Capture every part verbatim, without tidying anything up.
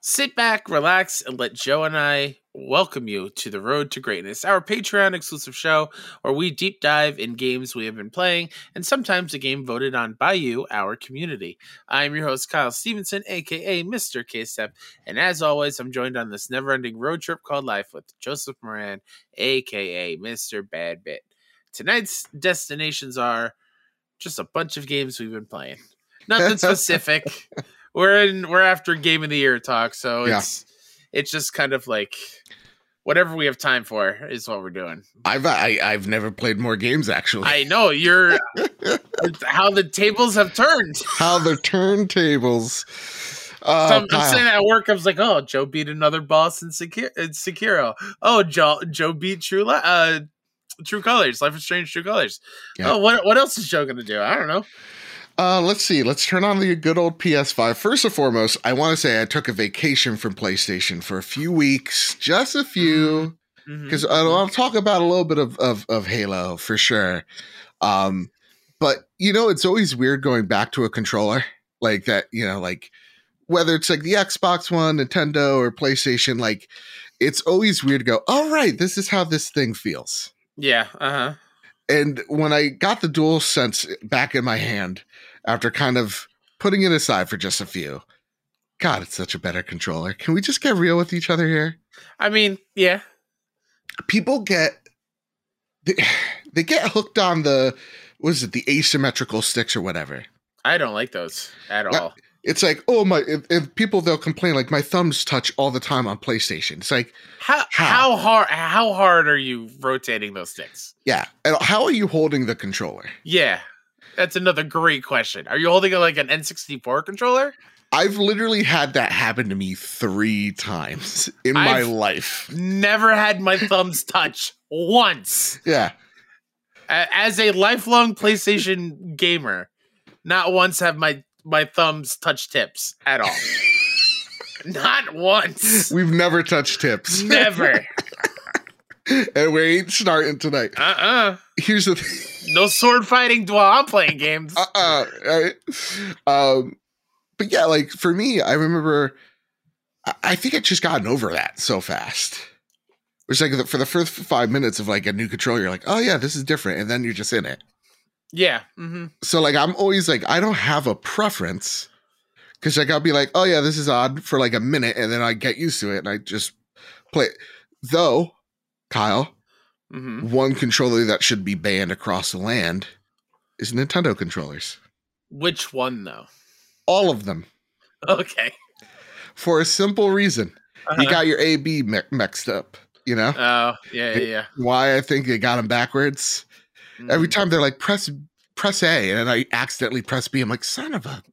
Sit back, relax, and let Joe and I welcome you to the Road to Greatness, our Patreon exclusive show where we deep dive in games we have been playing and sometimes a game voted on by you, our community. I'm your host, Kyle Stevenson, aka Mister K-Step, and as always, I'm joined on this never-ending road trip called life with Joseph Moran, aka Mister Bad Bit. Tonight's destinations are just a bunch of games we've been playing. Nothing specific. We're in. We're after Game of the Year talk, so it's yeah. it's just kind of like whatever we have time for is what we're doing. I've I, I've never played more games actually. I know you're how the tables have turned. How the turntables. Uh, so I'm, I'm saying at work, I was like, "Oh, Joe beat another boss in Sekiro. In Sekiro. Oh, Joe Joe beat True Li- uh, True Colors, Life is Strange, True Colors. Yeah. Oh, what what else is Joe gonna do? I don't know." Uh, let's see. Let's turn on the good old P S five. First and foremost, I want to say I took a vacation from PlayStation for a few weeks, just a few, because mm-hmm. I'll, I'll talk about a little bit of, of, of Halo for sure. Um, but, you know, it's always weird going back to a controller like that, you know, like whether it's like the Xbox One, Nintendo, or PlayStation, like it's always weird to go, all right, this is how this thing feels. Yeah. Uh-huh. And when I got the DualSense back in my hand, after kind of putting it aside for just a few, God, it's such a better controller. Can we just get real with each other here? I mean, yeah. People get they, they get hooked on the what is it, the asymmetrical sticks or whatever. I don't like those at all. It's like, oh my! If, if people they'll complain like my thumbs touch all the time on PlayStation. It's like how how, how hard how hard are you rotating those sticks? Yeah, and how are you holding the controller? Yeah, that's another great question. Are you holding it like an N sixty-four controller? I've literally had that happen to me three times in I've my life. Never had my thumbs touch once. Yeah, as a lifelong PlayStation gamer, not once have my my thumbs touch tips at all. Not once. We've never touched tips. Never. And we ain't starting tonight. Uh-uh. Here's the thing. No sword fighting while I'm playing games. Uh-uh. Right? Um, but yeah, like for me, I remember, I, I think I just gotten over that so fast. It's like the, for the first five minutes of like a new controller, you're like, oh yeah, this is different. And then you're just in it. Yeah. Mm-hmm. So like I'm always like I don't have a preference because like I'll be like, oh yeah, this is odd for like a minute, and then I get used to it and I just play. Though, Kyle, mm-hmm. one controller that should be banned across the land is Nintendo controllers. Which one though? All of them. Okay. For a simple reason, uh-huh. you got your A B mi- mixed up. You know? Oh yeah, yeah, yeah. Why I think they got them backwards. Mm. Every time they're like, press press A, and I accidentally press B. I'm like, son of a...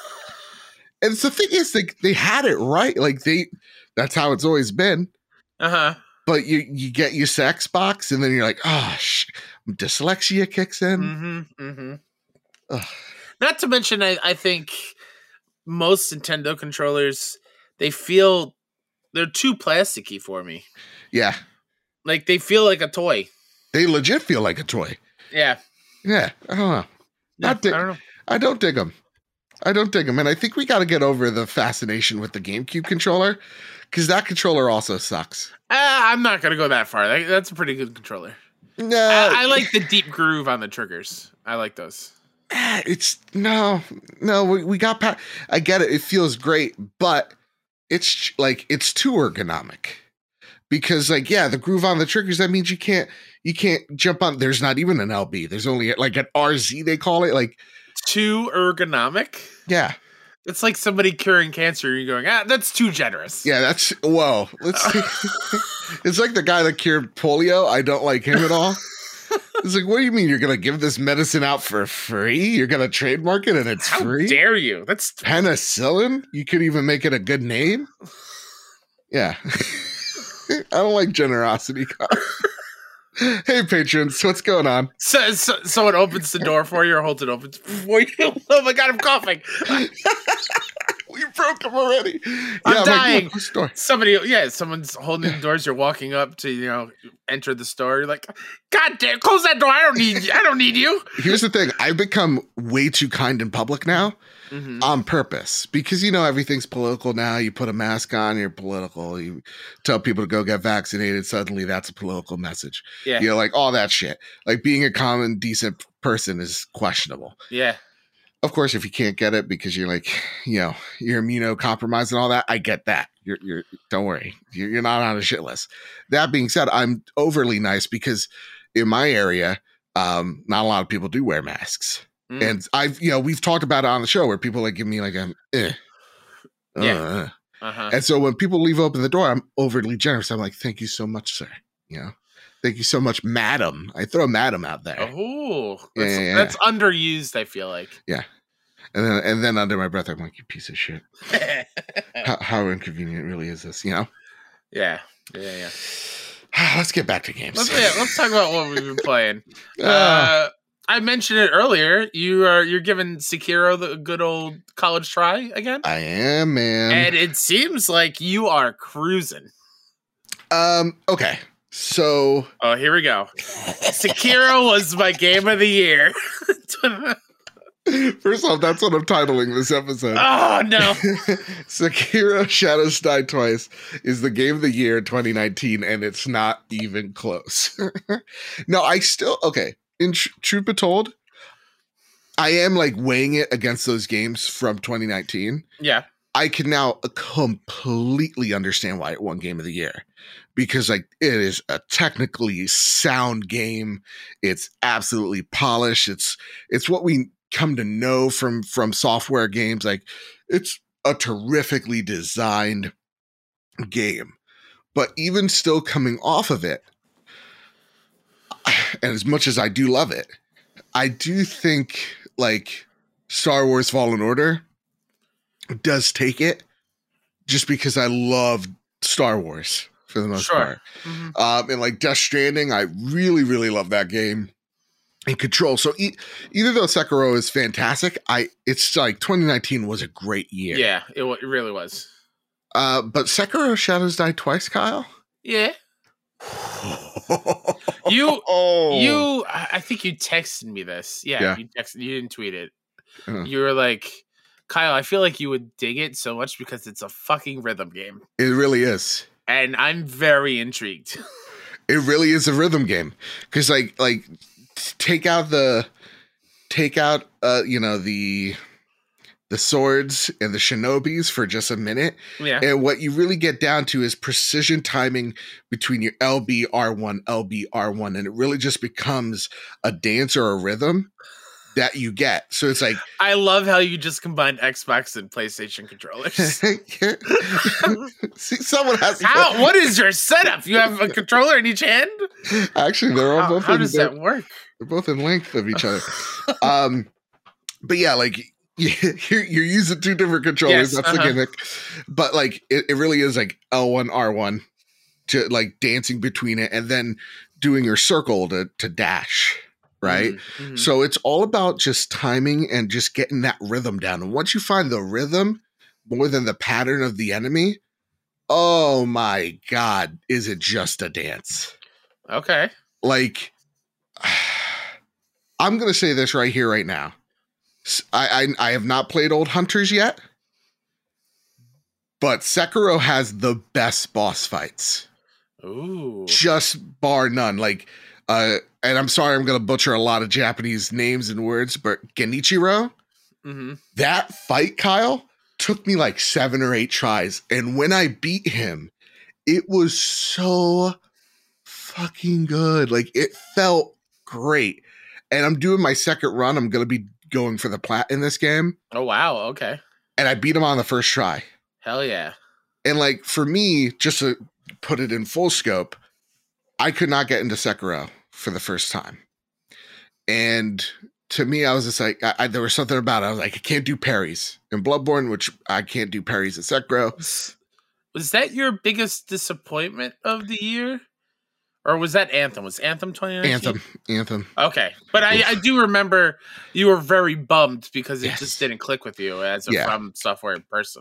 And the thing is, they, they had it right. Like, they... That's how it's always been. Uh-huh. But you you get used to Xbox, and then you're like, oh, sh- dyslexia kicks in. Mm-hmm, mm-hmm. Not to mention, I, I think most Nintendo controllers, they feel... They're too plasticky for me. Yeah. Like, they feel like a toy. They legit feel like a toy. Yeah. Yeah. I don't know. Yeah, dig- I don't know. I don't dig them. I don't dig them. And I think we got to get over the fascination with the GameCube controller because that controller also sucks. Uh, I'm not going to go that far. That, that's a pretty good controller. No. I, I like the deep groove on the triggers. I like those. It's no, no, we, we got past. I get it. It feels great, but it's like, it's too ergonomic. Because like, yeah, the groove on the triggers, that means you can't, you can't jump on. There's not even an L B. There's only like an R Z, they call it. Like too ergonomic. Yeah. It's like somebody curing cancer. You're going, ah, that's too generous. Yeah, that's, whoa. Let's see. It's like the guy that cured polio. I don't like him at all. It's like, what do you mean you're going to give this medicine out for free? You're going to trademark it and it's How free? How dare you? That's penicillin? You could even make it a good name? Yeah. I don't like generosity. Hey, patrons, what's going on? So, so, someone opens the door for you or holds it open for you? Oh my God, I'm coughing. We broke them already. I'm yeah, dying. Like, store. Somebody, yeah, someone's holding the doors. You're walking up to, you know, enter the store. You're like, God damn, close that door. I don't need you. I don't need you. Here's the thing. I've become way too kind in public now. Mm-hmm. On purpose, because you know everything's political now. You put a mask on, you're political. You tell people to go get vaccinated. Suddenly, that's a political message. Yeah, you know, like all that shit. Like being a common, decent person is questionable. Yeah. Of course, if you can't get it because you're like, you know, you're immunocompromised and all that, I get that. You're, you're. Don't worry, you're, you're not on a shit list. That being said, I'm overly nice because in my area, um, not a lot of people do wear masks. Mm. And I've, you know, we've talked about it on the show where people like give me like a, eh, uh, yeah. Uh-huh. And so when people leave open the door, I'm overly generous. I'm like, thank you so much, sir. You know, thank you so much, madam. I throw madam out there. Oh, that's, yeah, yeah, yeah. that's underused. I feel like. Yeah. And then, and then under my breath, I'm like, you piece of shit. how, how inconvenient really is this, you know? Yeah. Yeah. Yeah. Let's get back to games. Let's, yeah, let's talk about what we've been playing. Uh, uh I mentioned it earlier. You are you're giving Sekiro the good old college try again. I am, man, and it seems like you are cruising. Um. Okay. So. Oh, here we go. Sekiro was my game of the year. First off, that's what I'm titling this episode. Oh no! Sekiro: Shadows Die Twice is the game of the year twenty nineteen, and it's not even close. No, I still okay. In tr- truth be told, I am like weighing it against those games from twenty nineteen. Yeah. I can now completely understand why it won Game of the Year, because like it is a technically sound game. It's absolutely polished. It's it's what we come to know from from software games. Like it's a terrifically designed game, but even still coming off of it, and as much as I do love it, I do think like Star Wars Fallen Order does take it, just because I love Star Wars for the most sure. part. Mm-hmm. Um, and like Death Stranding, I really, really love that game. And Control. So e- either though Sekiro is fantastic, I it's like twenty nineteen was a great year. Yeah, it, w- it really was. Uh, but Sekiro: Shadows Die Twice, Kyle? Yeah. you, oh. you, I think you texted me this. Yeah, yeah. you texted. You didn't tweet it. Uh-huh. You were like, Kyle, I feel like you would dig it so much because it's a fucking rhythm game. It really is. And I'm very intrigued. It really is a rhythm game. Because like, like, take out the, take out, uh, you know, the, the swords and the shinobis for just a minute. Yeah. And what you really get down to is precision timing between your L B, R one, L B, R one. And it really just becomes a dance or a rhythm that you get. So it's like, I love how you just combined Xbox and PlayStation controllers. See, someone has to. How, what is your setup? You have a controller in each hand? Actually, they're all how, both. How in, does that work? They're both in length of each other. um, but yeah, like you're, you're using two different controllers. Yes, That's uh-huh. the gimmick. But like, it, it really is like L one, R one, to like dancing between it, and then doing your circle to to dash. Right. Mm-hmm. So it's all about just timing and just getting that rhythm down. And once you find the rhythm more than the pattern of the enemy, oh my God, is it just a dance? Okay. Like, I'm going to say this right here, right now. I, I, I have not played Old Hunters yet, but Sekiro has the best boss fights. Ooh. Just bar none. Like, uh, and I'm sorry, I'm going to butcher a lot of Japanese names and words, but Genichiro, mm-hmm. that fight, Kyle, took me like seven or eight tries. And when I beat him, it was so fucking good. Like, it felt great. And I'm doing my second run. I'm going to be going for the plat in this game. Oh, wow. Okay. And I beat him on the first try. Hell yeah. And like, for me, just to put it in full scope, I could not get into Sekiro for the first time. And to me, I was just like, I, I, there was something about it. I was like, I can't do parries in Bloodborne, which I can't do parries in Sekiro. Was that your biggest disappointment of the year? Or was that Anthem? Was Anthem twenty nineteen? Anthem. Anthem. Okay. But I, I do remember you were very bummed because it yes. just didn't click with you as a yeah. From Software person.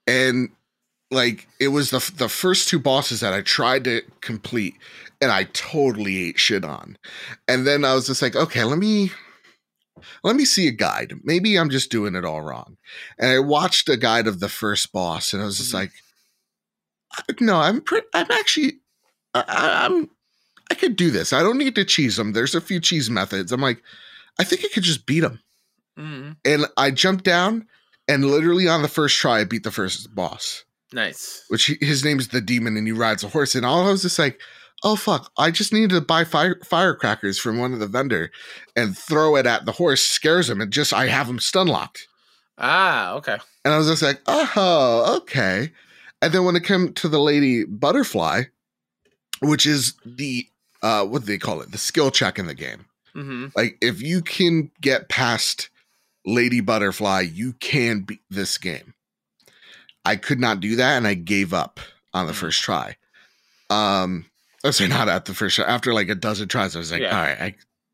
And like it was the the first two bosses that I tried to complete, and I totally ate shit on. And then I was just like, okay, let me let me see a guide. Maybe I'm just doing it all wrong. And I watched a guide of the first boss, and I was just mm-hmm. like, no, I'm pre- I'm actually I, I'm I could do this. I don't need to cheese him. There's a few cheese methods. I'm like, I think I could just beat him. Mm-hmm. And I jumped down, and literally on the first try, I beat the first boss. Nice. Which he, his name is the Demon, and he rides a horse. And all I was just like, oh fuck! I just needed to buy fire firecrackers from one of the vendor and throw it at the horse. Scares him, and just I have him stun locked. Ah, okay. And I was just like, oh, okay. And then when it came to the Lady Butterfly, which is the uh, what do they call it? The skill check in the game. Mm-hmm. Like if you can get past Lady Butterfly, you can beat this game. I could not do that, and I gave up on the first try. Um, let's say not at the first try. After like a dozen tries, I was like, yeah. all right,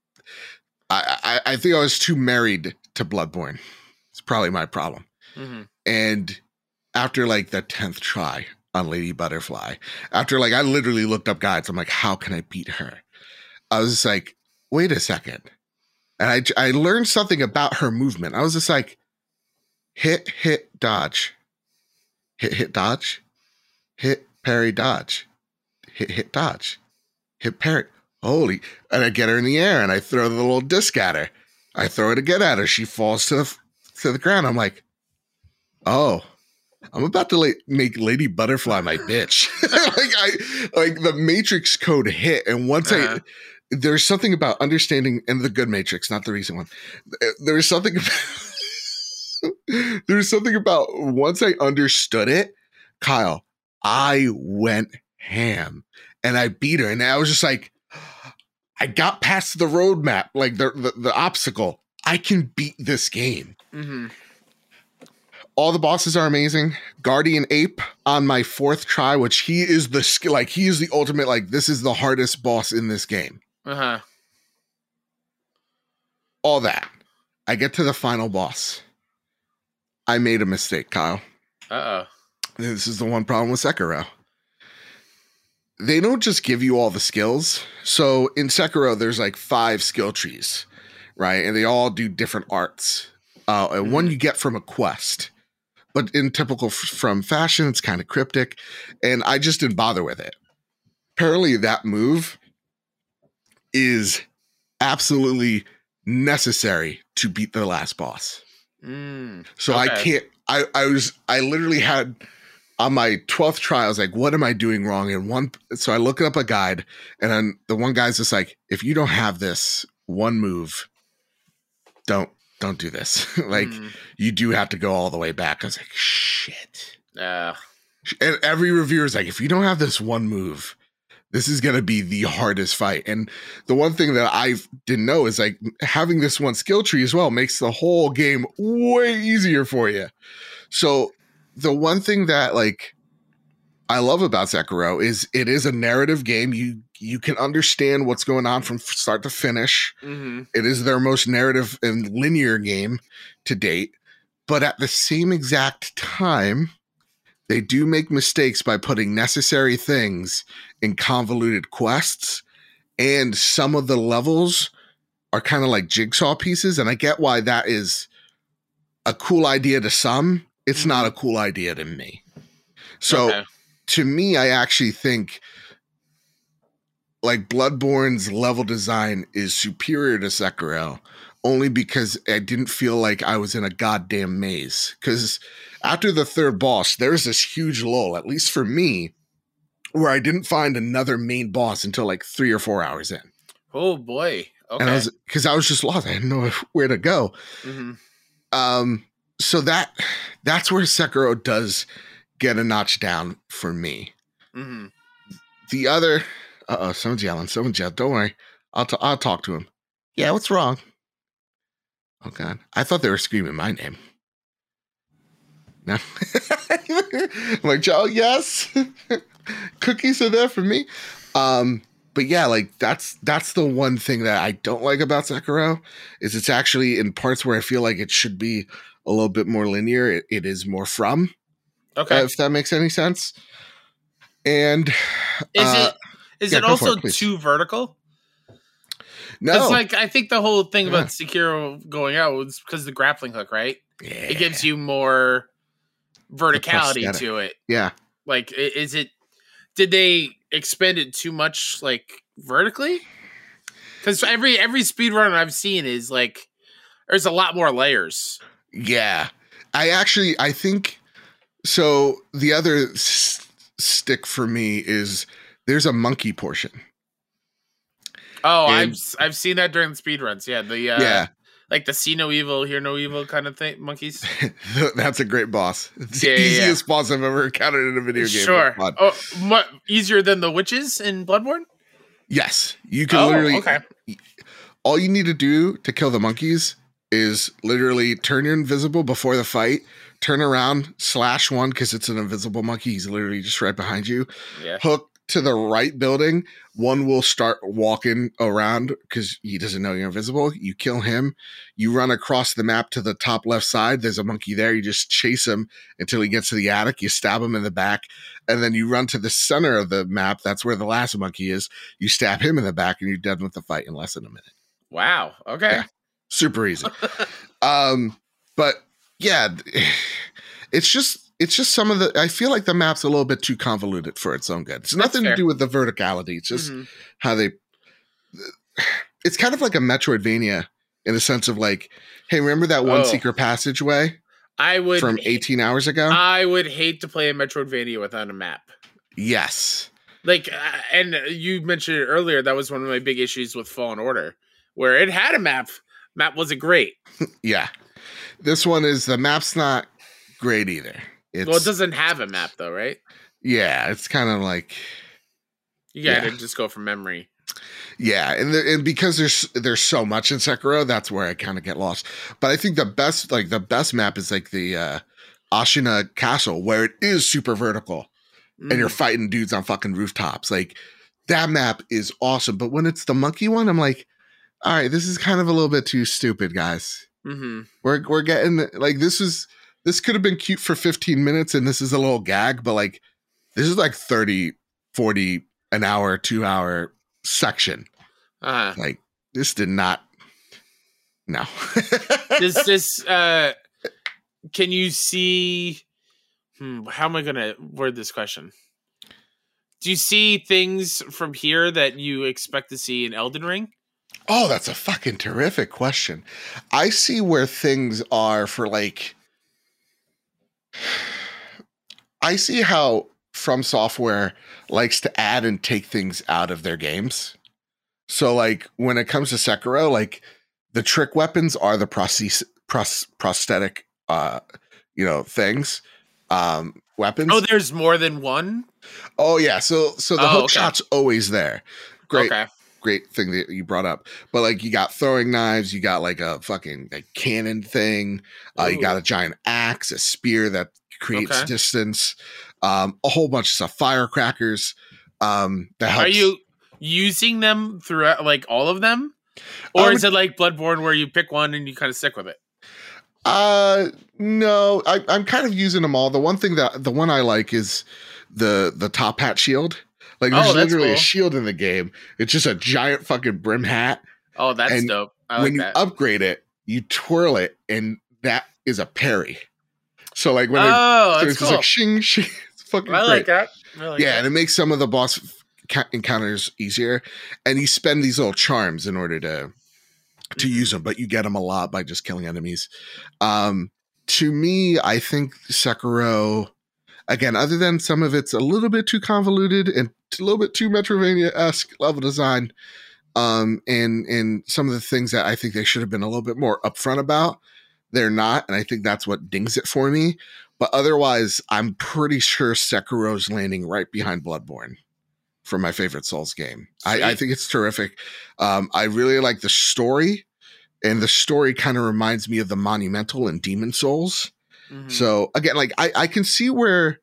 I, I, I think I was too married to Bloodborne. It's probably my problem. Mm-hmm. And after like the tenth try on Lady Butterfly, after like I literally looked up guides, I'm like, how can I beat her? I was just like, wait a second. And I, I learned something about her movement. I was just like, hit, hit, dodge. Hit, hit, dodge. Hit, parry, dodge. Hit, hit, dodge. Hit, parry. Holy. And I get her in the air, and I throw the little disc at her. I throw it again at her. She falls to the, to the ground. I'm like, oh, I'm about to like, make Lady Butterfly my bitch. like, I, like the Matrix code hit, and once uh-huh. I... There's something about understanding, and the good Matrix, not the recent one. There's something about, there's something about once I understood it, Kyle, I went ham and I beat her. And I was just like, I got past the roadmap, like the, the, the obstacle. I can beat this game. Mm-hmm. All the bosses are amazing. Guardian Ape on my fourth try, which he is the skill, like he is the ultimate, like this is the hardest boss in this game. Uh-huh. All that. I get to the final boss. I made a mistake, Kyle. Uh-oh. This is the one problem with Sekiro. They don't just give you all the skills. So in Sekiro, there's like five skill trees, right? And they all do different arts. Uh, and mm-hmm. one you get from a quest. But in typical f- from fashion, it's kind of cryptic. And I just didn't bother with it. Apparently that move is absolutely necessary to beat the last boss. Mm, so okay. I can't, I, I was, I literally had on my twelfth try, I was like, what am I doing wrong? And one, so I look up a guide, and then the one guy's just like, if you don't have this one move, don't, don't do this. like mm. you do have to go all the way back. I was like, shit. Yeah. And every reviewer is like, if you don't have this one move, this is going to be the hardest fight. And the one thing that I didn't know is like having this one skill tree as well makes the whole game way easier for you. So the one thing that like I love about Sekiro is it is a narrative game. You you can understand what's going on from start to finish. Mm-hmm. It is their most narrative and linear game to date. But at the same exact time, they do make mistakes by putting necessary things in convoluted quests, and some of the levels are kind of like jigsaw pieces. And I get why that is a cool idea to some. It's mm-hmm. not a cool idea to me. So okay. to me, I actually think like Bloodborne's level design is superior to Sekiro only because I didn't feel like I was in a goddamn maze. Because after the third boss, there's this huge lull, at least for me, where I didn't find another main boss until like three or four hours in. Oh boy. Okay. And I was, because I was just lost. I didn't know where to go. Mm-hmm. Um, so that that's where Sekiro does get a notch down for me. Mm-hmm. The other, uh-oh, someone's yelling. Someone's yelling. Don't worry. I'll, t- I'll talk to him. Yeah, what's wrong? Oh, God. I thought they were screaming my name. No. I'm like, Joe, yes. Cookies are there for me. Um, but yeah, like that's that's the one thing that I don't like about Sekiro is it's actually in parts where I feel like it should be a little bit more linear. It, it is more from. Okay. Uh, if that makes any sense. And is uh, it is yeah, it also it, too vertical? No, like I think the whole thing yeah. about Sekiro going out was because the grappling hook, right? Yeah. It gives you more verticality to it. Yeah. Like, is it? Did they expend it too much, like vertically? Because every every speedrun I've seen is like there's a lot more layers. Yeah, I actually I think so. The other s- stick for me is there's a monkey portion. Oh, and, I've I've seen that during the speedruns. Yeah, the uh, yeah, like the see no evil, hear no evil kind of thing. Monkeys. That's a great boss. It's yeah, the easiest yeah. boss I've ever encountered in a video game. Sure. Oh, mu- easier than the witches in Bloodborne? Yes, you can oh, literally. Okay. All you need to do to kill the monkeys is literally turn invisible before the fight, turn around, slash one because it's an invisible monkey. He's literally just right behind you. Yeah. Hook to the right building. One will start walking around because he doesn't know you're invisible. You kill him. You run across the map to the top left side. There's a monkey there. You just chase him until he gets to the attic. You stab him in the back. And then you run to the center of the map. That's where the last monkey is. You stab him in the back and you're done with the fight in less than a minute. Wow. Okay. Yeah, super easy. um, but yeah, it's just it's just some of the. I feel like the map's a little bit too convoluted for its own good. It's nothing to do with the verticality. It's just mm-hmm. how they. It's kind of like a Metroidvania in the sense of like, hey, remember that one oh. secret passageway? I would from eighteen hours ago. I would hate to play a Metroidvania without a map. Yes. Like, uh, and you mentioned it earlier. That was one of my big issues with Fallen Order, where it had a map. Map wasn't great. Yeah. This one is, the map's not great either. It's, well, it doesn't have a map though, right? Yeah. It's kind of like. You gotta yeah. just go from memory. Yeah, and the, and because there's there's so much in Sekiro, that's where I kind of get lost. But I think the best like the best map is like the uh, Ashina Castle, where it is super vertical, mm. and you're fighting dudes on fucking rooftops. Like that map is awesome. But when it's the monkey one, I'm like, all right, this is kind of a little bit too stupid, guys. Mm-hmm. We're we're getting like this is this could have been cute for fifteen minutes, and this is a little gag, but like this is like thirty, forty an hour, two hour section. Uh-huh. Like this did not. No. Does this? Uh, can you see? Hmm, how am I going to word this question? Do you see things from here that you expect to see in Elden Ring? Oh, that's a fucking terrific question. I see where things are for like. I see how From Software likes to add and take things out of their games. So, like, when it comes to Sekiro, like, the trick weapons are the prosthesis, pros, prosthetic, uh, you know, things, um, weapons. Oh, there's more than one? Oh, yeah. So, so the oh, hook okay. shot's always there. Great, okay. great thing that you brought up. But, like, you got throwing knives, you got, like, a fucking like, cannon thing, uh, you got a giant axe, a spear that creates okay. distance, um, a whole bunch of stuff, firecrackers, um, that helps. Are you using them throughout, like all of them, or um, is it like Bloodborne where you pick one and you kind of stick with it? Uh, no, I, I'm kind of using them all. The one thing that the one I like is the the top hat shield. Like there's oh, literally cool. a shield in the game. It's just a giant fucking brim hat. Oh, that's and dope. I like when you that. upgrade it, you twirl it, and that is a parry. So like when oh, it, so that's it's cool. just like shing shing. It's fucking I great. like that. I like yeah, that. and it makes some of the boss encounters easier, and you spend these little charms in order to to use them, but you get them a lot by just killing enemies. Um, to me, I think Sekiro, again, other than some of it's a little bit too convoluted and a little bit too Metroidvania-esque level design, um, and and some of the things that I think they should have been a little bit more upfront about, they're not, and I think that's what dings it for me. But otherwise, I'm pretty sure Sekiro's landing right behind Bloodborne for my favorite Souls game. I, I think it's terrific. Um, I really like the story, and the story kind of reminds me of the Monumental and Demon Souls. Mm-hmm. So again, like I, I can see where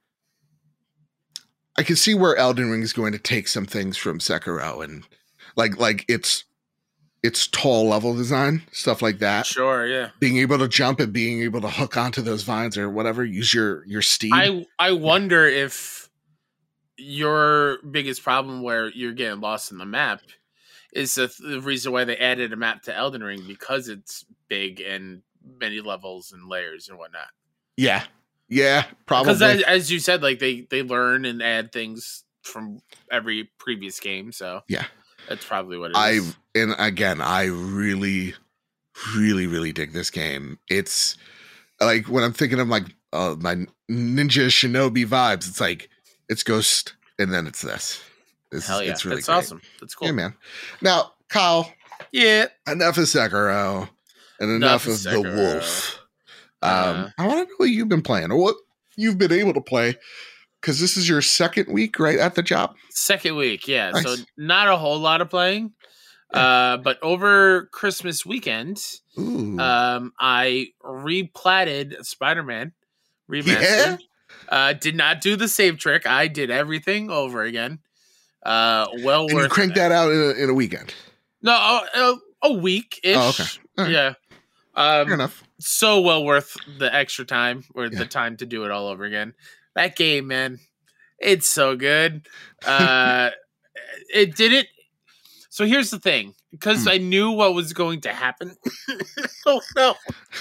I can see where Elden Ring is going to take some things from Sekiro, and like like it's its tall level design, stuff like that. Sure, yeah. Being able to jump and being able to hook onto those vines or whatever, use your your steed. I I wonder yeah. if your biggest problem where you're getting lost in the map is the, the reason why they added a map to Elden Ring, because it's big and many levels and layers and whatnot. Yeah. Yeah, probably. Because as, as you said, like they, they learn and add things from every previous game. So yeah, that's probably what it I, is. And again, I really, really, really dig this game. It's like when I'm thinking of like uh, my Ninja Shinobi vibes, it's like it's Ghost and then it's this. It's, Hell yeah, it's really that's great. awesome. That's cool. Yeah, man. Now, Kyle. Yeah. Enough of Sekiro and enough, enough of Sekiro. The Wolf. Um, uh, I want to know what you've been playing or what you've been able to play, because this is your second week, right, at the job? Second week, yeah. Nice. So not a whole lot of playing. Yeah. Uh, but over Christmas weekend, Ooh. um, I replatted Spider-Man Remastered. Yeah? Uh, did not do the save trick. I did everything over again. Uh, well and worth you cranked it. that out in a, in a weekend? No, a, a week-ish. Oh, okay. Right. Yeah. Um, Fair enough. So well worth the extra time or yeah. the time to do it all over again. That game, man, it's so good. Uh, it didn't. So here's the thing, because mm. I knew what was going to happen. Oh no!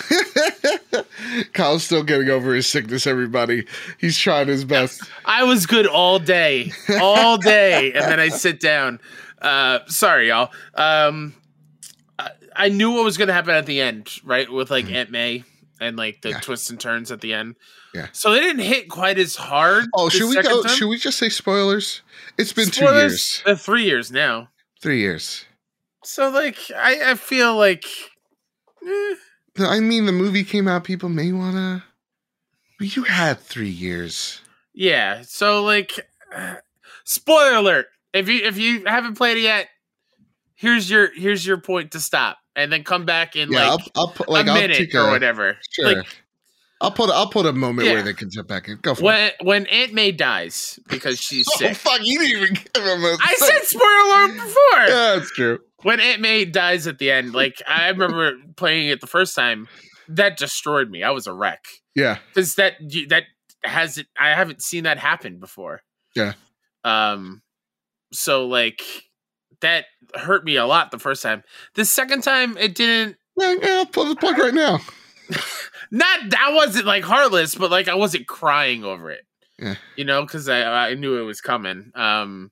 Kyle's still getting over his sickness. Everybody, he's trying his best. I was good all day, all day, and then I sit down. Uh, sorry, y'all. Um, I knew what was going to happen at the end, right? With like mm-hmm. Aunt May and like the yeah. twists and turns at the end. Yeah. So they didn't hit quite as hard. Oh, should we go? Time. Should we just say spoilers? It's been spoilers, two years. Uh, three years now. Three years. So like, I, I feel like. Eh. I mean, the movie came out. People may wanna. You had three years. Yeah. So like, uh, spoiler alert! If you if you haven't played it yet, here's your here's your point to stop. And then come back in yeah, like, I'll, I'll put, like a I'll minute or a, whatever. Sure. Like, I'll put I'll put a moment yeah. where they can jump back in. Go for when, it. When Aunt May dies because she's oh, sick. Fuck, you didn't even give him a I said spoiler alert before. Yeah, that's true. When Aunt May dies at the end, like I remember playing it the first time, that destroyed me. I was a wreck. Yeah, because that that hasn't I haven't seen that happen before. Yeah. Um. So like. That hurt me a lot the first time. The second time, it didn't. Yeah, yeah I'll pull the plug right now. Not that wasn't like heartless, but like I wasn't crying over it. Yeah. You know, because I I knew it was coming. Um,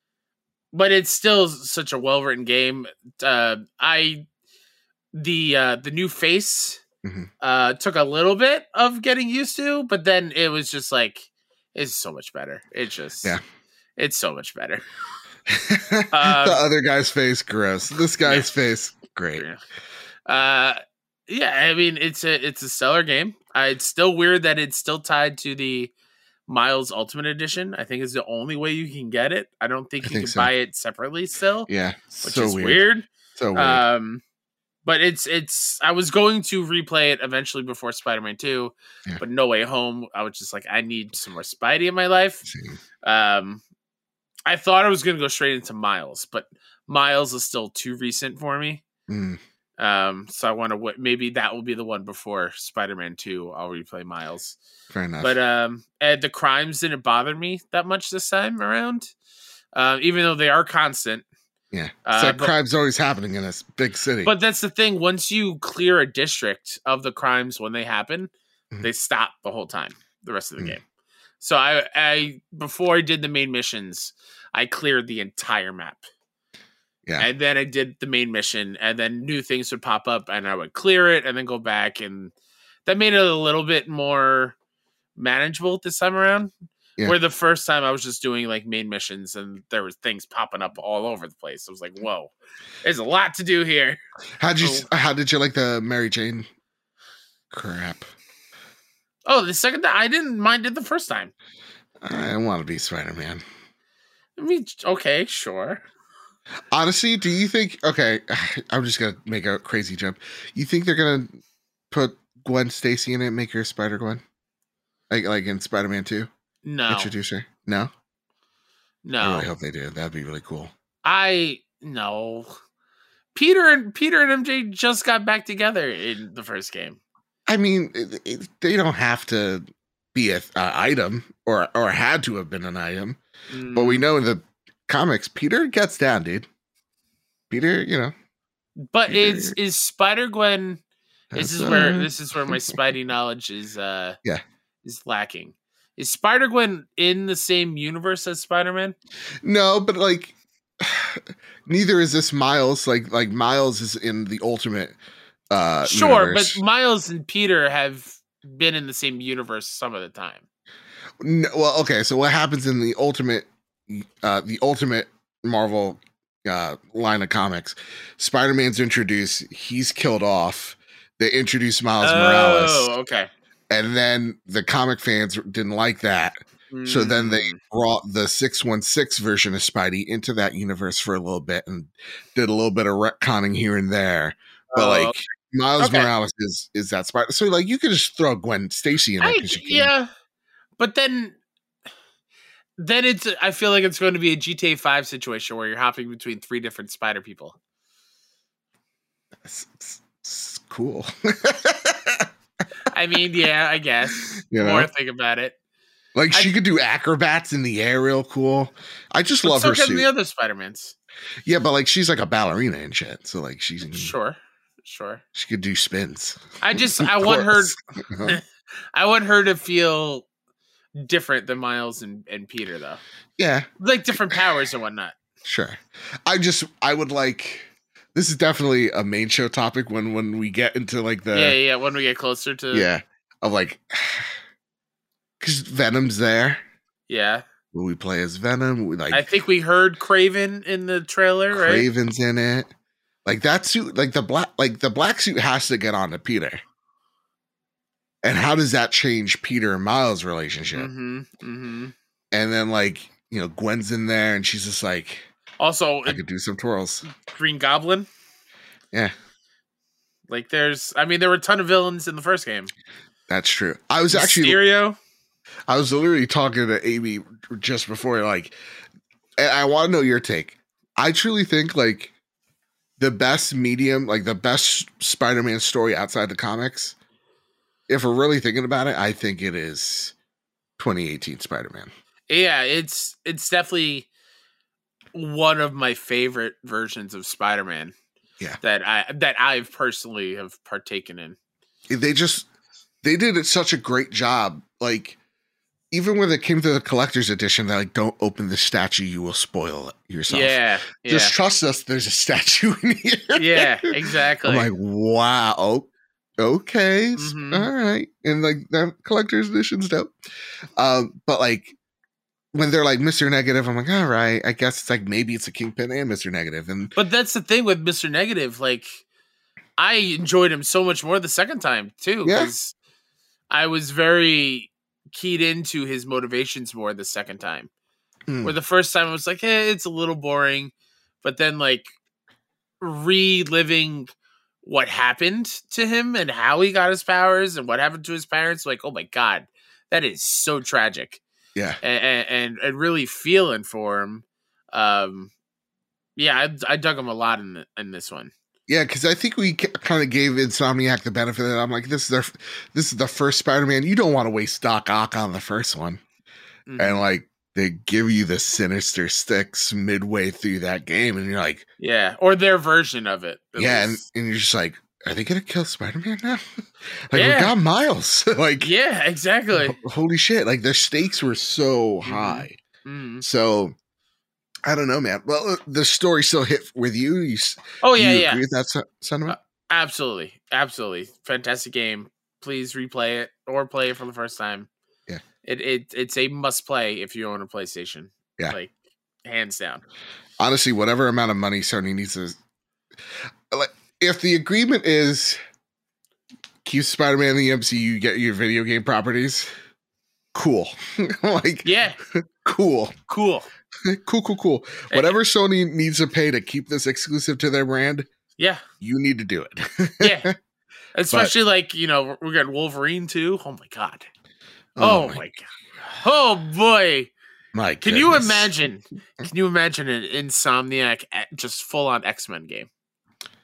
but it's still such a well written game. Uh, I the uh, the new face mm-hmm. uh took a little bit of getting used to, but then it was just like it's so much better. It's just yeah, it's so much better. the um, other guy's face, gross. This guy's yeah. face, great. Uh, yeah, I mean it's a it's a stellar game. Uh, it's still weird that it's still tied to the Miles Ultimate Edition. I think it's the only way you can get it. I don't think I you think can so. buy it separately still. Yeah, which so is weird. weird. So weird. Um, but it's it's. I was going to replay it eventually before Spider-Man two, yeah. but No Way Home. I was just like, I need some more Spidey in my life. Same. Um. I thought I was going to go straight into Miles, but Miles is still too recent for me. Mm. Um, so I want to w- maybe that will be the one before Spider-Man two. I'll replay Miles. Fair enough. But um, and the crimes didn't bother me that much this time around, uh, even though they are constant. Yeah, uh, so but, crime's always happening in this big city. But that's the thing. Once you clear a district of the crimes when they happen, mm. they stop the whole time. The rest of the mm. game. So I, I before I did the main missions, I cleared the entire map. Yeah. And then I did the main mission, and then new things would pop up, and I would clear it, and then go back, and that made it a little bit more manageable this time around. Yeah. Where the first time I was just doing like main missions, and there was things popping up all over the place. I was like, "Whoa, there's a lot to do here." How did you? So, how did you like the Mary Jane crap? Oh, the second time I didn't mind it the first time. I want to be Spider-Man. I mean, okay, sure. Honestly, do you think? Okay, I'm just gonna make a crazy jump. You think they're gonna put Gwen Stacy in it, and make her Spider Gwen, like like in Spider-Man two? No, introduce her. No, no. I really hope they do. That'd be really cool. I no, Peter and Peter and M J just got back together in the first game. I mean, it, it, they don't have to be an item or or had to have been an item, mm. but we know in the comics, Peter gets down, dude. Peter, you know. But Peter, is is Spider-Gwen? This is uh, where this is where my Spidey knowledge is. Uh, yeah, is lacking. Is Spider-Gwen in the same universe as Spider-Man? No, but like, neither is this Miles. Like, like Miles is in the Ultimate. Uh, sure, universe. But Miles and Peter have been in the same universe some of the time. No, well, okay. So what happens in the Ultimate, uh, the Ultimate Marvel uh, line of comics? Spider-Man's introduced. He's killed off. They introduce Miles oh, Morales. Oh, okay. And then the comic fans didn't like that. Mm. So then they brought the six one six version of Spidey into that universe for a little bit and did a little bit of retconning here and there. But oh, like okay. Miles okay. Morales is is that Spider. So like you could just throw Gwen Stacy in there. I, yeah. But then then it's I feel like it's going to be a G T A five situation where you're hopping between three different Spider people. That's, that's, that's cool. I mean, yeah, I guess. You know? More think about it. Like she I, could do acrobats in the air real cool. I just love so her suit. the other Spider-Mans. Yeah, but like she's like a ballerina and shit. So like she's sure, sure. She could do spins. I just I want her. I want her to feel different than Miles and, and Peter, though. Yeah, like different powers and whatnot. Sure. I just I would like. This is definitely a main show topic when when we get into like the yeah yeah when we get closer to yeah of like because Venom's there. Yeah. Will we play as Venom? We, like I think we heard Kraven in the trailer, right? Kraven's in it. Like that suit, like the black, like the black suit has to get on to Peter. And how does that change Peter and Miles' relationship? Mm-hmm, mm-hmm. And then like you know Gwen's in there and she's just like. Also, I could do some twirls. Green Goblin. Yeah. Like there's, I mean, there were a ton of villains in the first game. That's true. I was Mysterio. actually. Mysterio. I was literally talking to Amy just before, like, and I want to know your take. I truly think, like, the best medium, like, the best Spider-Man story outside the comics, if we're really thinking about it, I think it is twenty eighteen Spider-Man. Yeah, it's it's definitely one of my favorite versions of Spider-Man. Yeah. That I that I've personally have partaken in. They just they did it such a great job. Like even when it came to the collector's edition, they're like, don't open the statue, you will spoil it yourself. Yeah. Just yeah. trust us, there's a statue in here. Yeah, exactly. I'm like, wow. Okay. Mm-hmm. All right. And like that collector's edition's dope. Um, but like when they're like Mister Negative, I'm like, all right, I guess it's like maybe it's a Kingpin and Mister Negative. And but that's the thing with Mister Negative, like I enjoyed him so much more the second time too, because yeah. I was very keyed into his motivations more the second time. Mm. Where the first time I was like, hey, it's a little boring, but then like reliving what happened to him and how he got his powers and what happened to his parents, like, oh my god, that is so tragic. Yeah, and and, and really feeling for him. Um, yeah, I, I dug him a lot in the, in this one. Yeah, because I think we kind of gave Insomniac the benefit of it. I'm like, this is their, this is the first Spider-Man. You don't want to waste Doc Ock on the first one, mm-hmm. and like they give you the Sinister Six midway through that game, and you're like, yeah, or their version of it. Yeah, and, and you're just like, are they gonna kill Spider-Man now? Like yeah. we got Miles. Like yeah, exactly. Holy shit! Like their stakes were so mm-hmm. high. Mm-hmm. So I don't know, man. Well, the story still hit with you. you oh yeah, you yeah. Agree with that sentiment? Uh, absolutely, absolutely. Fantastic game. Please replay it or play it for the first time. Yeah, it it it's a must play if you own a PlayStation. Yeah, like hands down. Honestly, whatever amount of money Sony needs to like. If the agreement is keep Spider-Man in the M C U, get your video game properties, cool. Like, yeah, cool, cool, cool, cool, cool. Whatever Sony needs to pay to keep this exclusive to their brand, yeah, you need to do it. Yeah, especially but, like you know we're getting Wolverine too. Oh my god. Oh, oh my, my god. Oh boy. My can goodness. you imagine? Can you imagine an Insomniac just full on X-Men game?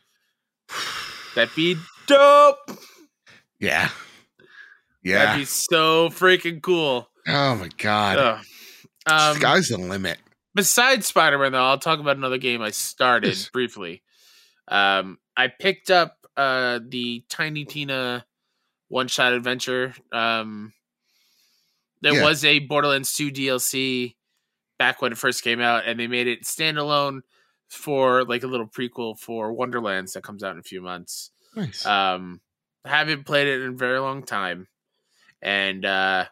That'd be dope. Yeah. Yeah. That'd be so freaking cool. Oh my god. Ugh. Um, Sky's the limit. Besides Spider-Man, though, I'll talk about another game I started Yes. briefly. Um, I picked up uh, the Tiny Tina one-shot adventure. Um, there Yeah. was a Borderlands two D L C back when it first came out, and they made it standalone for like a little prequel for Wonderlands that comes out in a few months. Nice. Um, I haven't played it in a very long time, and uh,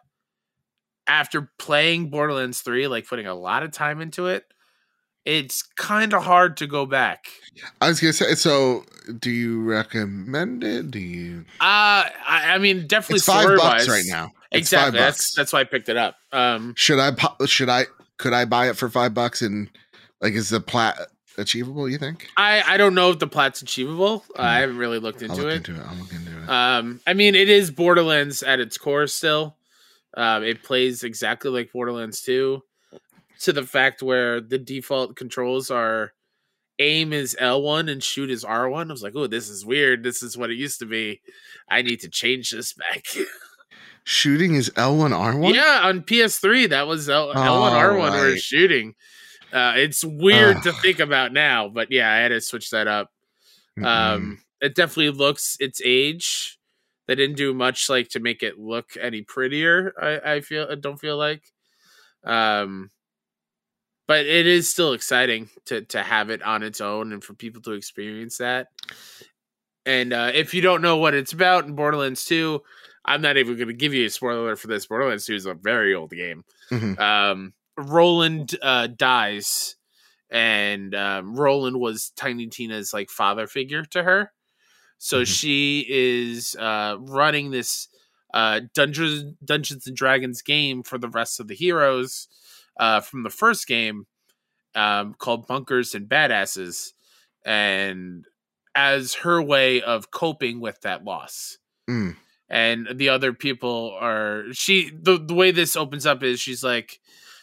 after playing Borderlands three, like putting a lot of time into it, it's kind of hard to go back. I was gonna say, so do you recommend it? Do you? Uh, I, I mean, definitely It's five bucks story-wise. right now. It's Exactly. five That's bucks. that's why I picked it up. Um, Should I? po- Should I? Could I buy it for five bucks? And like, is the plat achievable? You think? I I don't know if the plat's achievable. Uh, I haven't really looked I'll into look it. into it. I'll look into it. Um, I mean, it is Borderlands at its core still. Um, it plays exactly like Borderlands two, to the fact where the default controls are aim is L one and shoot is R one. I was like, oh, this is weird. This is what it used to be. I need to change this back. Shooting is L one R one? Yeah, on P S three, that was L- Oh, L1 R one right. were shooting. Uh, it's weird Ugh. to think about now, but yeah, I had to switch that up. Mm-mm. Um, it definitely looks its age. They didn't do much like to make it look any prettier. I, I feel I don't feel like, um, but it is still exciting to to have it on its own and for people to experience that. And uh, if you don't know what it's about in Borderlands two, I'm not even going to give you a spoiler alert for this. Borderlands two is a very old game. Mhm. Um, Roland uh, dies, and um, Roland was Tiny Tina's like father figure to her. So Mhm. she is uh, running this uh, Dungeons Dungeons and Dragons game for the rest of the heroes uh, from the first game, um, called Bunkers and Badasses, and as her way of coping with that loss. Mm. And the other people are she the, the way this opens up is she's like,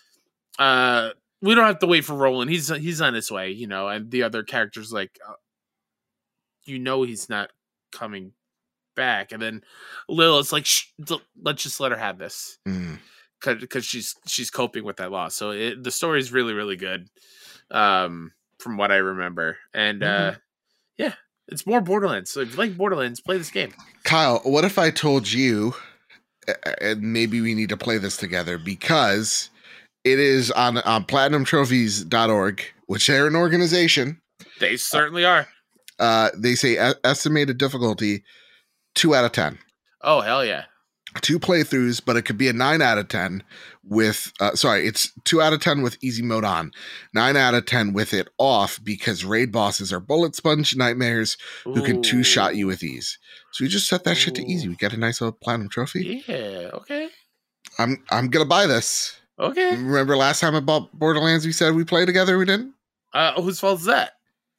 uh, we don't have to wait for Roland. He's he's on his way, you know. And the other character's like, uh, you know, he's not coming back. And then Lilith's like, Shh, let's just let her have this, Mm. because she's she's coping with that loss. So it, the story is really really good, um, from what I remember. And uh, yeah, it's more Borderlands. So if you like Borderlands, play this game. Kyle, what if I told you, and maybe we need to play this together, because it is on, on platinum trophies dot org, which they're an organization. They certainly are. Uh, they say e- estimated difficulty two out of ten. Oh, hell yeah. Two playthroughs, but it could be a nine out of ten with, uh, sorry, it's two out of ten with easy mode on, nine out of ten with it off, because raid bosses are bullet sponge nightmares who can two shot you with ease. So we just set that shit to easy. We get a nice little platinum trophy. Yeah, okay. I'm I'm gonna buy this. Okay. Remember last time I bought Borderlands, we said we play together. We didn't. Uh, whose fault is that?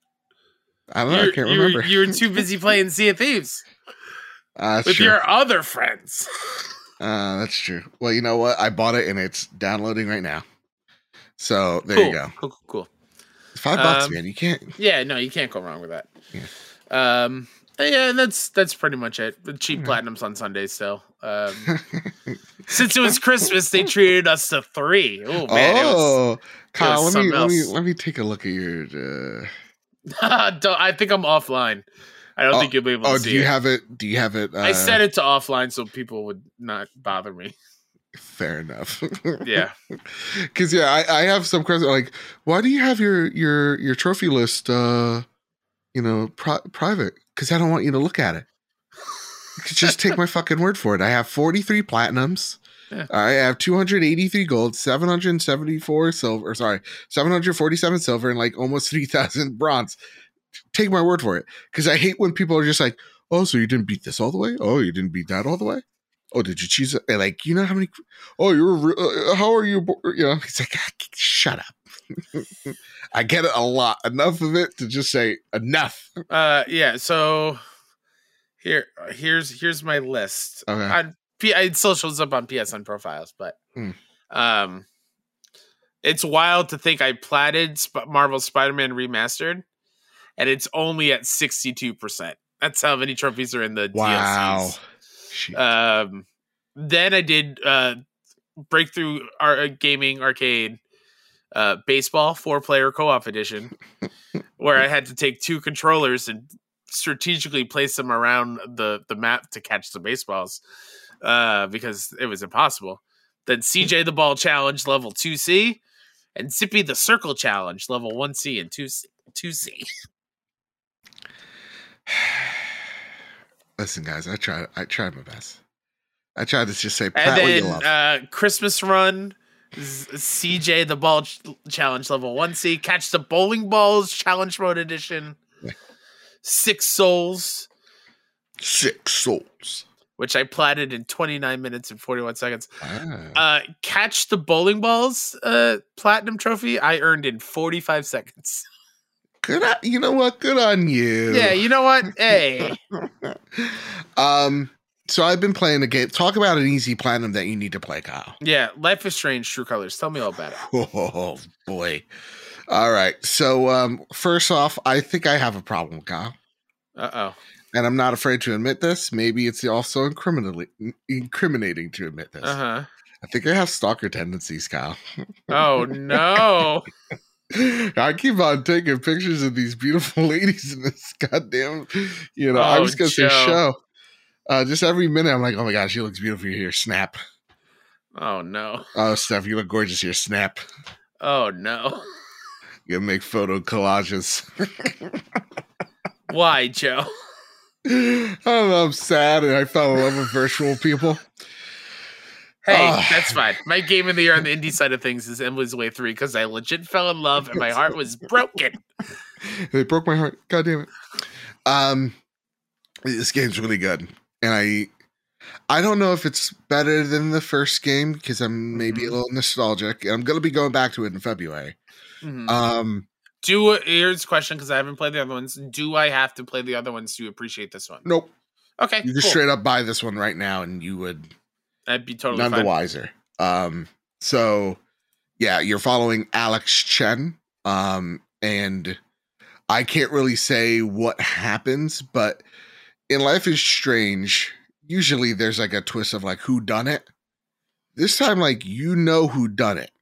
I don't know. You're, I can't you were- remember. You were too busy playing Sea of Thieves uh, that's with true. your other friends. Uh, that's true. Well, you know what? I bought it and it's downloading right now. So there cool. you go. Cool, cool, cool. Five bucks, Um, man. You can't. Yeah, no, you can't go wrong with that. Yeah. Um, yeah, that's that's pretty much it. The cheap Yeah. platinums on Sundays still. Um, since it was Christmas, they treated us to three. Oh man, it was, oh, Kyle, was let me something let me else. let me take a look at your. Uh... Don't- I think I'm offline. I don't Oh, think you'll be able to oh, see do you it. have it? Do you have it? Uh, I set it to offline so people would not bother me. Fair enough. Yeah. Because yeah, I, I have some questions like, why do you have your your your trophy list? Uh, you know, pri- private? Because I don't want you to look at it. You could just take my fucking word for it. I have forty-three platinums. Yeah. I have two hundred eighty-three gold, seven hundred seventy-four silver, or sorry, seven hundred forty-seven silver, and like almost three thousand bronze. Take my word for it. Because I hate when people are just like, oh, so you didn't beat this all the way? Oh, you didn't beat that all the way? Oh, did you choose it? Like, you know how many? Oh, you're, re- uh, how are you? bo-" You know, it's like, ah, shut up. I get it a lot. Enough of it to just say enough. Uh, yeah. So here, here's here's my list. Okay. On P- it still shows up on P S N profiles, but Hmm. um, it's wild to think I platted Sp- Marvel Spider-Man Remastered, and it's only at sixty-two percent. That's how many trophies are in the wow. D L Cs. Um, then I did uh, Breakthrough Ar- Gaming Arcade uh, Baseball four-player co-op edition, where I had to take two controllers and strategically place them around the, the map to catch the baseballs uh, because it was impossible. Then C J the Ball Challenge level two C and Zippy the Circle Challenge level one C and two C. two C. Listen, guys, I tried. I tried my best. I tried to just say, and Pat, then what you love. Uh, Christmas Run, Z- C J the Ball ch- Challenge level one C, Catch the Bowling Balls Challenge Mode Edition, Six Souls, Six Souls, which I platted in twenty-nine minutes and forty-one seconds. Ah. Uh, Catch the Bowling Balls uh, Platinum Trophy, I earned in forty-five seconds. Good on, you know what? Good on you. Yeah, you know what? Hey. um, so I've been playing a game. Talk about an easy platinum that you need to play, Kyle. Yeah, Life is Strange, True Colors. Tell me all about it. Oh boy. All right. So um, first off, I think I have a problem, Kyle. Uh-oh. And I'm not afraid to admit this. Maybe it's also incriminating incriminating to admit this. Uh-huh. I think I have stalker tendencies, Kyle. Oh no. I keep on taking pictures of these beautiful ladies in this goddamn, you know, Oh, I was going to say Joe. show. Uh, just every minute, I'm like, oh my gosh, she looks beautiful here. Snap. Oh no. Oh, Steph, you look gorgeous here. Snap. Oh no. You gotta make photo collages. Why, Joe? I don't know. I'm sad and I fell in love with virtual people. Hey, Ah. that's fine. My game of the year on the indie side of things is Endless Way three because I legit fell in love and my heart was broken. They broke my heart. God damn it. Um, this game's really good. And I I don't know if it's better than the first game because I'm maybe Mhm. a little nostalgic. And I'm going to be going back to it in February. Mhm. Um, Do here's a question because I haven't played the other ones. Do I have to play the other ones to appreciate this one? nope. Okay, You just cool. straight up buy this one right now and you would I'd be totally none fine. the wiser. Um, so yeah, you're following Alex Chen. Um, and I can't really say what happens, but in Life is Strange, usually there's like a twist of like who done it. This time, like, you know who done it.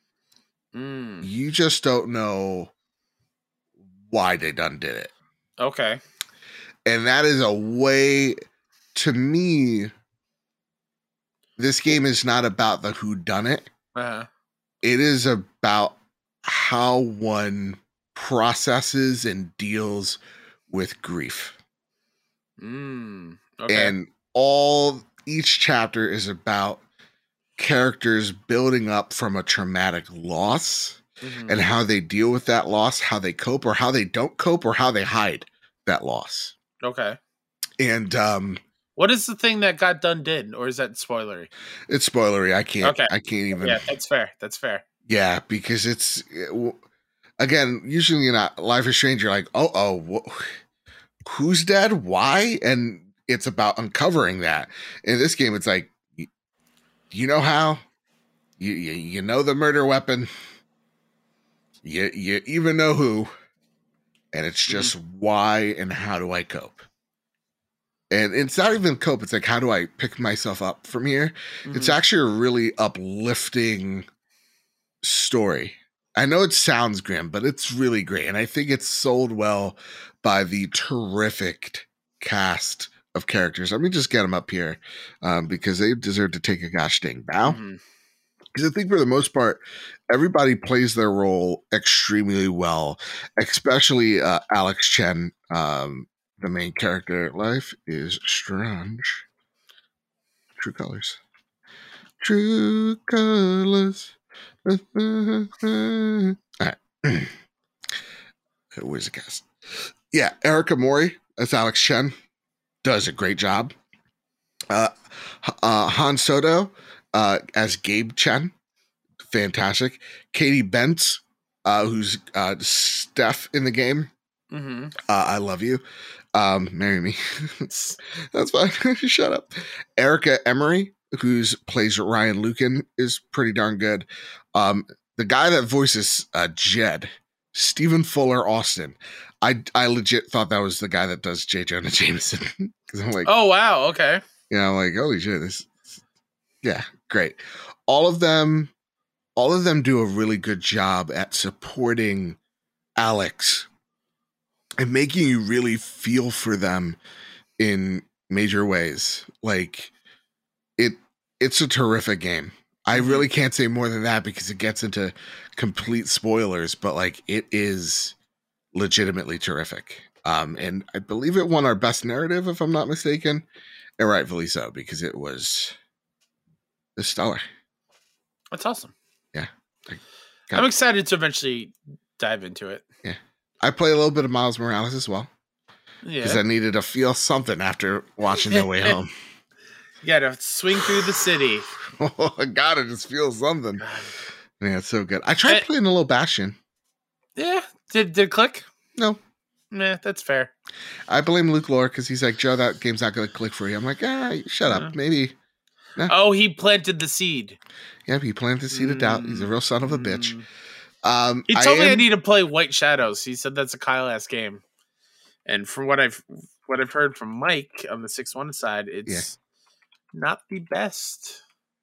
Mm, You just don't know why they done did it. okay. And that is a way, to me, this game is not about the who done it. Uh-huh. It is about how one processes and deals with grief. Mm, okay. And all each chapter is about characters building up from a traumatic loss Mhm. and how they deal with that loss, how they cope or how they don't cope or how they hide that loss. Okay. And um What is the thing that got done did, or is that spoilery? it's spoilery. I can't Okay. I can't even Yeah, that's fair. That's fair. Yeah, because it's it, w- again, usually in a Life is Strange, you're like, oh, oh, wh- who's dead? Why? And it's about uncovering that. In this game, it's like, y- you know how? You, you you know the murder weapon. You you even know who, and it's just why and how do I cope? And it's not even cope. It's like, how do I pick myself up from here? It's Mhm. actually a really uplifting story. I know it sounds grim, but it's really great. And I think it's sold well by the terrific cast of characters. Let me just get them up here um, because they deserve to take a gosh dang bow. Mhm. Because I think for the most part, everybody plays their role extremely well, especially uh, Alex Chen, um, the main character. Life is Strange. True Colors. True Colors. All right. Where's the cast? Yeah, Erica Mori as Alex Chen does a great job. Uh, uh, Han Soto uh, as Gabe Chen, fantastic. Katie Bentz, uh, who's uh, Steph in the game. Mhm. Uh, I love you. Um, marry me. That's fine. Shut up. Erica Emery, who's plays Ryan Lucan, is pretty darn good. Um, the guy that voices uh, Jed, Stephen Fuller Austin. I I legit thought that was the guy that does J. Jonah Jameson because I'm like, oh wow, okay, yeah, I'm like, holy shit, this, yeah, great. All of them, all of them do a really good job at supporting Alex and making you really feel for them in major ways. Like it, it's a terrific game. I Mhm. really can't say more than that because it gets into complete spoilers, but like it is legitimately terrific. Um, and I believe it won our best narrative, if I'm not mistaken, and rightfully so, because it was the stellar. That's awesome. Yeah. I'm excited to eventually dive into it. Yeah. I play a little bit of Miles Morales as well. Because Yeah. I needed to feel something after watching No Way Home. You gotta swing through the city. Oh, I gotta just feel something. Man, it's so good. I tried I- playing a little Bastion. Yeah. Did did it click? No. Nah, that's fair. I blame Luke Lore because he's like, Joe, that game's not going to click for you. I'm like, ah, shut Yeah. up. Maybe. Oh, he planted the seed. Yeah, he planted the seed of doubt. He's a real son of a bitch. Mm. Um, He told I me I am- need to play White Shadows. He said that's a Kyle-ass game. And from what I've what I've heard from Mike on the six one side, it's not the best.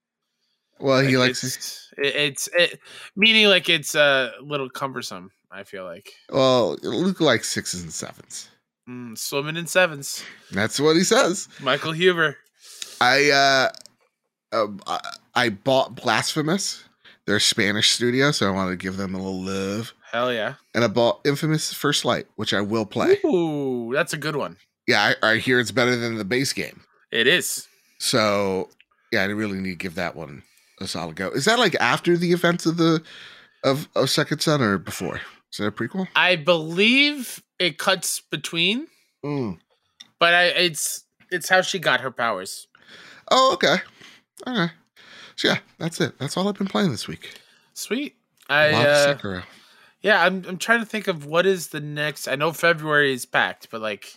Well, he Like, likes. it's it, it's it, meaning like it's a little cumbersome. I feel like Well, Luke likes sixes and sevens. mm, swimming in sevens. That's what he says. Michael Huber. I uh, uh I, I bought Blasphemous, their Spanish studio, so I wanted to give them a little love. Hell yeah! And I bought Infamous First Light, which I will play. Ooh, that's a good one. Yeah, I, I hear it's better than the base game. It is. So yeah, I really need to give that one a solid go. Is that like after the events of the of, of Second Son or before? Is that a prequel? I believe it cuts between, Mm. but I, it's it's how she got her powers. Oh, okay. Okay. So yeah, that's it. That's all I've been playing this week. Sweet. A I lot of uh, Sekiro. yeah, I'm I'm trying to think of what is the next. I know February is packed, but like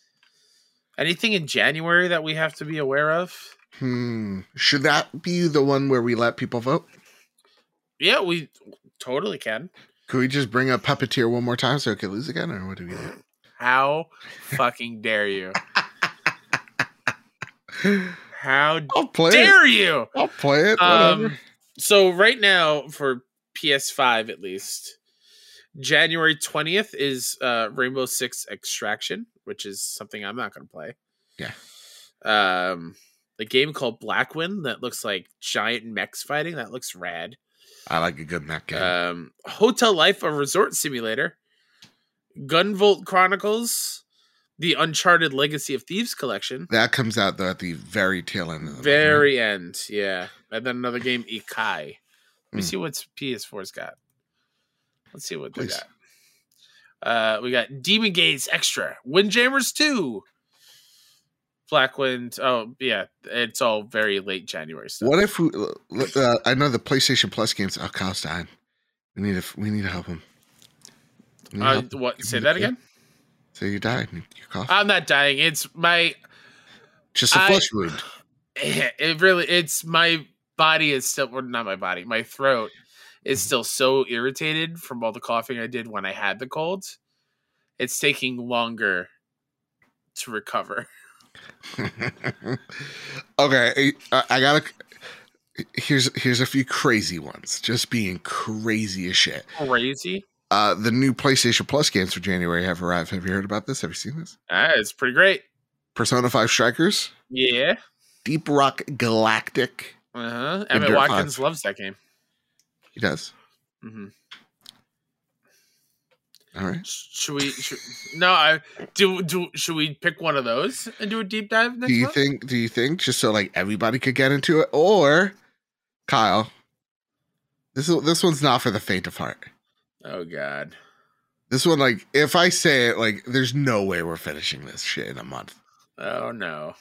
anything in January that we have to be aware of. Hmm. Should that be the one where we let people vote? Yeah, we totally can. Could we just bring up Puppeteer one more time so it could lose again, or what do we do? How fucking dare you? How I'll play dare it. you? I'll play it. Whatever. Um, so right now for P S five at least, January twentieth is uh, Rainbow Six Extraction, which is something I'm not going to play. Yeah. Um, a game called Blackwind that looks like giant mechs fighting. That looks rad. I like a good mech game. Um, Hotel Life, a resort simulator. Gunvolt Chronicles, the Uncharted Legacy of Thieves collection. that comes out though at the very tail end of the Very end, yeah. And then another game, Ikai. Let me Mm. see what P S four's got. Let's see what Please. they got. Uh, we got Demon Gaze Extra, Windjammers two, Blackwind. Oh yeah, it's all very late January stuff. What if we? Uh, I know the PlayStation Plus games. Oh, Kyle's dying. We need to. We need to help him. We need to Uh, help him. what? Give Say him that the again. kid. So you died. You cough. I'm not dying. It's my. Just a I- flesh wound. It really. It's my body is still. Or not my body. My throat is still so irritated from all the coughing I did when I had the cold. It's taking longer to recover. Okay, I, I gotta. Here's here's a few crazy ones. Just being crazy as shit. Crazy. Uh, the new PlayStation Plus games for January have arrived. Have you heard about this? Have you seen this? Ah, it's pretty great. Persona five Strikers, Yeah. Deep Rock Galactic. Uh huh. And Emmett Dirt Watkins five. loves that game. He does. hmm All right. Should we? Should, no, I do. Do should we pick one of those and do a deep dive next Do you month? think? Do you think just so like everybody could get into it, or Kyle? This this one's not for the faint of heart. Oh God. This one, like, if I say it, like, there's no way we're finishing this shit in a month. Oh no.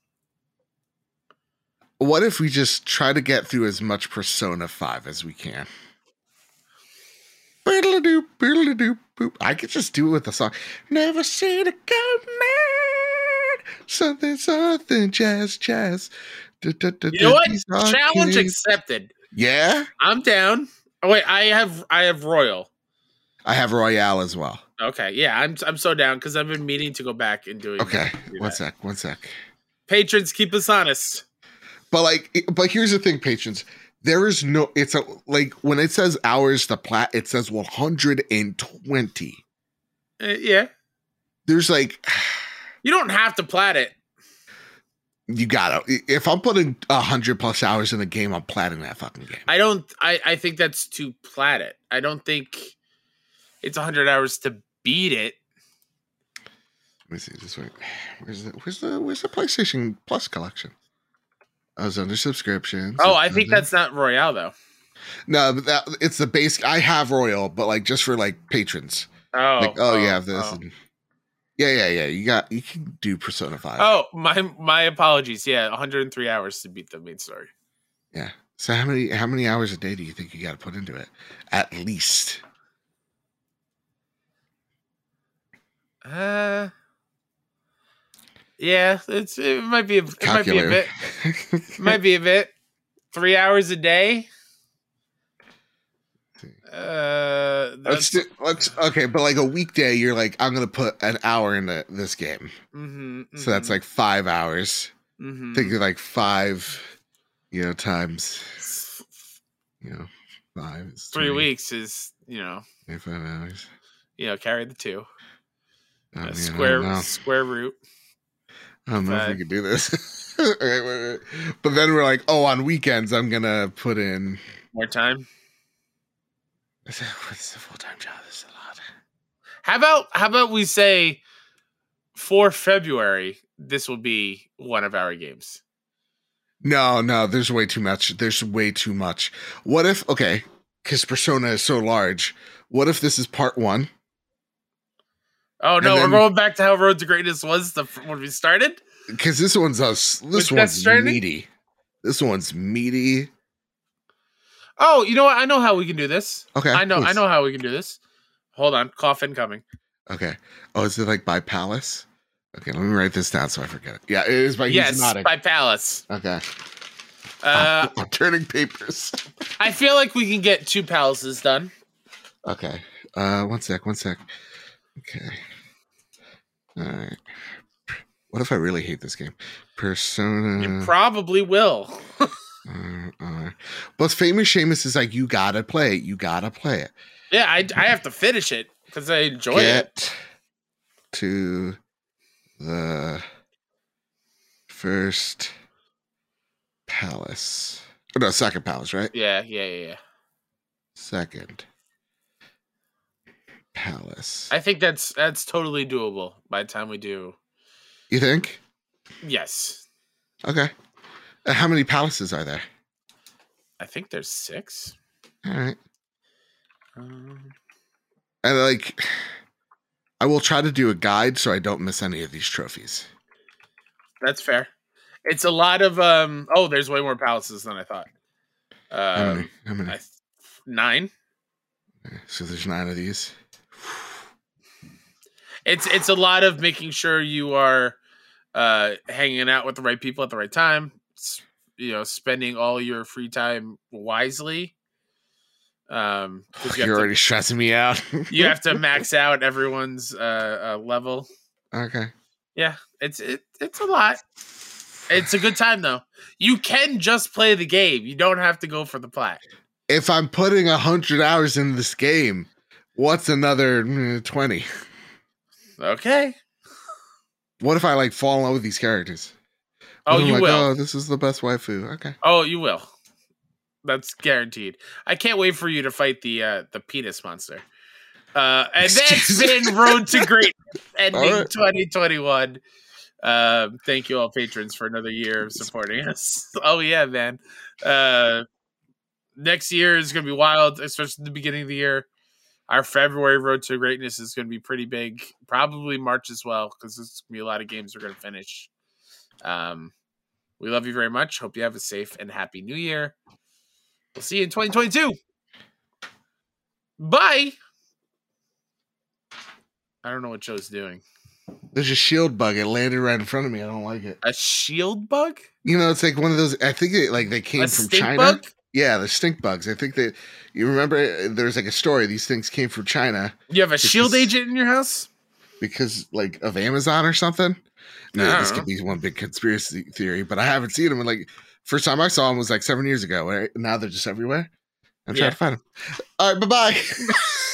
What if we just try to get through as much Persona five as we can? Boodle-a-doop, boodle-a-doop, boop. I could just do it with the song. Never seen a go mad. Something, something, jazz, jazz. Du- du- du- You know what? these Challenge arcades. accepted. Yeah? I'm down. Oh wait, I have I have Royal. I have Royale as well. Okay, yeah, I'm I'm so down because I've been meaning to go back and doing. Okay, do one that. sec, one sec. Patrons, keep us honest. But like, but here's the thing, patrons. There is no. It's a like when it says hours to plat, it says one hundred twenty. Uh, yeah. There's like, you don't have to plat it. You gotta. If I'm putting a hundred plus hours in a game, I'm platting that fucking game. I don't. I I think that's to plat it. I don't think it's a hundred hours to beat it. Let me see this way. Where's the Where's the Where's the PlayStation Plus collection? I was under subscriptions. Oh, I think that's not Royale though. No, but that it's the base. I have Royal, but like just for like patrons. Oh, like, oh, oh you have this. Oh. And, yeah, yeah, yeah. You got you can do Persona five. Oh, my my apologies. Yeah, one hundred three hours to beat the main story. Yeah. So how many how many hours a day do you think you got to put into it? At least. Uh. Yeah, it's it might be a, it might be a bit. It might be a bit. Three hours a day. Uh, let's do, let's okay, but like a weekday, you're like, I'm gonna put an hour into this game, mm-hmm, mm-hmm. so that's like five hours. Mm-hmm. Think of like five, you know, times, you know, five. Is three twenty. Weeks is you know, five hours. You know, carry the two. Oh, man, square square root. I don't know if we could do this. Okay, wait, wait. But then we're like, oh, on weekends, I'm gonna put in more time. What's the full time job? This is a lot. How about how about we say for February, this will be one of our games. No, no, there's way too much. There's way too much. What if okay, because Persona is so large. What if this is part one? Oh no, then, we're going back to how Road to Greatness was the when we started. Because this one's us. This With one's meaty. This one's meaty. Oh, you know what? I know how we can do this. Okay, I know. please. I know how we can do this. Hold on, cough incoming. Okay. Oh, is it like by Palace? Okay, let me write this down so I forget it. Yeah, it is by yes, by Palace. Okay. Uh, I'm turning papers. I feel like we can get two palaces done. Okay. Uh, one sec. One sec. Okay. All right. What if I really hate this game? Persona. You probably will. uh, uh. But Famous Seamus is like, you gotta play it. You gotta play it. Yeah, I, I have to finish it because I enjoy Get it. To the first palace. Oh, no, second palace, right? Yeah, yeah, yeah, yeah. Second palace. I think that's that's totally doable by the time we do. You think? Yes. Okay. Uh, how many palaces are there? I think there's six. All right. Um, and like, I will try to do a guide so I don't miss any of these trophies. That's fair. It's a lot of um. Oh, there's way more palaces than I thought. Um, how many? How many? I th- nine. So there's nine of these. It's it's a lot of making sure you are uh, hanging out with the right people at the right time. You know, spending all your free time wisely. Um, you You're already to, stressing me out. You have to max out everyone's uh, uh, level. Okay. Yeah, it's it, it's a lot. It's a good time though. You can just play the game. You don't have to go for the plat. If I'm putting a hundred hours in this game, what's another twenty? Okay. What if I like fall in love with these characters? Oh, you like, will. Oh, this is the best waifu. Okay. Oh, you will. That's guaranteed. I can't wait for you to fight the uh, the penis monster. Uh, and that's been Road to Greatness ending right. twenty twenty-one. Um, thank you all patrons for another year of supporting us. Oh yeah, man. Uh, next year is going to be wild, especially the beginning of the year. Our February Road to Greatness is going to be pretty big. Probably March as well, because there's going to be a lot of games we're going to finish. Um, we love you very much. Hope you have a safe and happy new year. We'll see you in twenty twenty-two. Bye. I don't know what Joe's doing. There's a shield bug. It landed right in front of me. I don't like it. A shield bug? You know, it's like one of those. I think it like they came a from stink China. Bug? Yeah, the stink bugs. I think that you remember there's like a story. These things came from China. You have a shield agent in your house because like of Amazon or something. No, this know. could be one big conspiracy theory, but I haven't seen them. And like first time I saw them was like seven years ago. Right? Now they're just everywhere. I'm yeah. trying to find them. All right, bye bye.